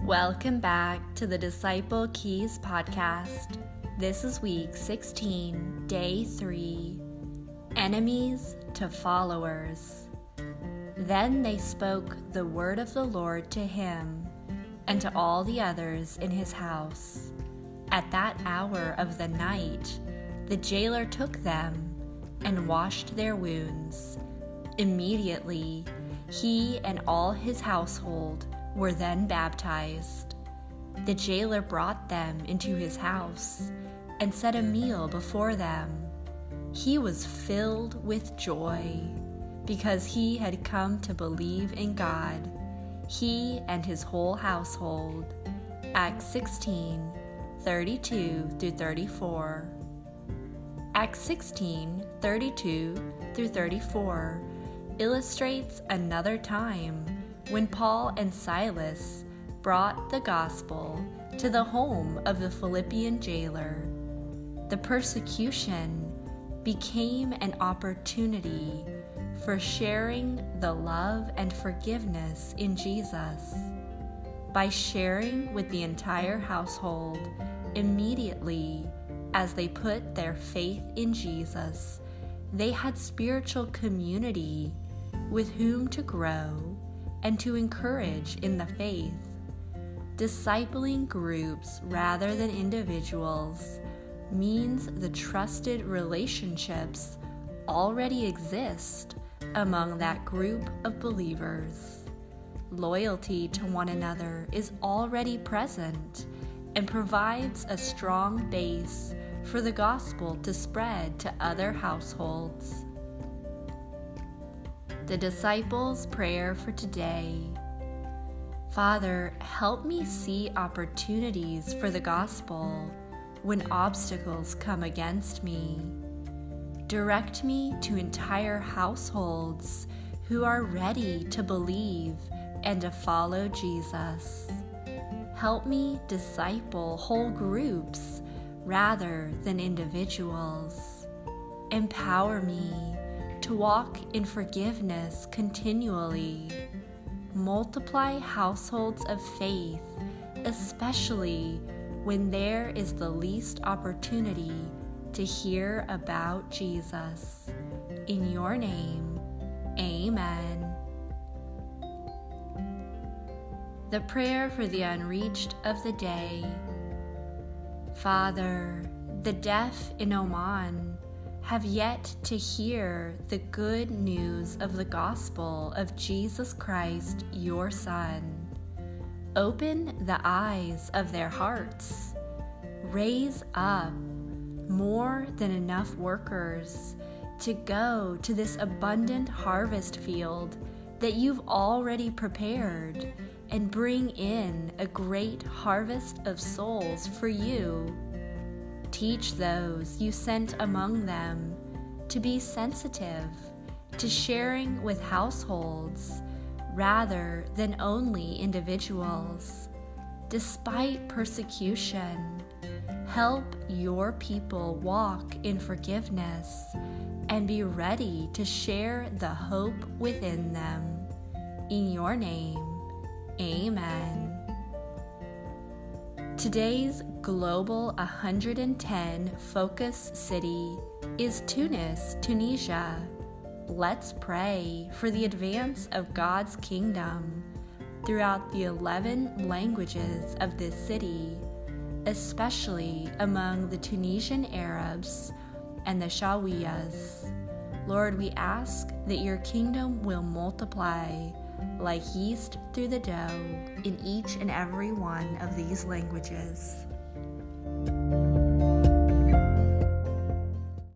Welcome back to the Disciple Keys podcast. This is week 16, day 3, Enemies to Followers. Then they spoke the word of the Lord to him and to all the others in his house. At that hour of the night, the jailer took them and washed their wounds. Immediately, he and all his household were then baptized. The jailer brought them into his house and set a meal before them. He was filled with joy because he had come to believe in God, he and his whole household. Acts 16, 32 through 34. Acts 16, 32 through 34 illustrates another time when Paul and Silas brought the gospel to the home of the Philippian jailer. The persecution became an opportunity for sharing the love and forgiveness in Jesus. By sharing with the entire household immediately as they put their faith in Jesus, they had spiritual community with whom to grow and to encourage in the faith. Discipling groups rather than individuals means the trusted relationships already exist among that group of believers. Loyalty to one another is already present and provides a strong base for the gospel to spread to other households. The disciples' prayer for today. Father, help me see opportunities for the gospel when obstacles come against me. Direct me to entire households who are ready to believe and to follow Jesus. Help me disciple whole groups rather than individuals. Empower me to walk in forgiveness continually. Multiply households of faith, especially when there is the least opportunity to hear about Jesus. In your name, amen. The prayer for the unreached of the day. Father, the deaf in Oman have yet to hear the good news of the gospel of Jesus Christ, your Son. Open the eyes of their hearts. Raise up more than enough workers to go to this abundant harvest field that you've already prepared and bring in a great harvest of souls for you. Teach those you sent among them to be sensitive to sharing with households rather than only individuals. Despite persecution, help your people walk in forgiveness and be ready to share the hope within them. In your name, amen. Today's Global 110 focus city is Tunis, Tunisia. Let's pray for the advance of God's kingdom throughout the 11 languages of this city, especially among the Tunisian Arabs and the Shawiyas. Lord, we ask that your kingdom will multiply like yeast through the dough in each and every one of these languages.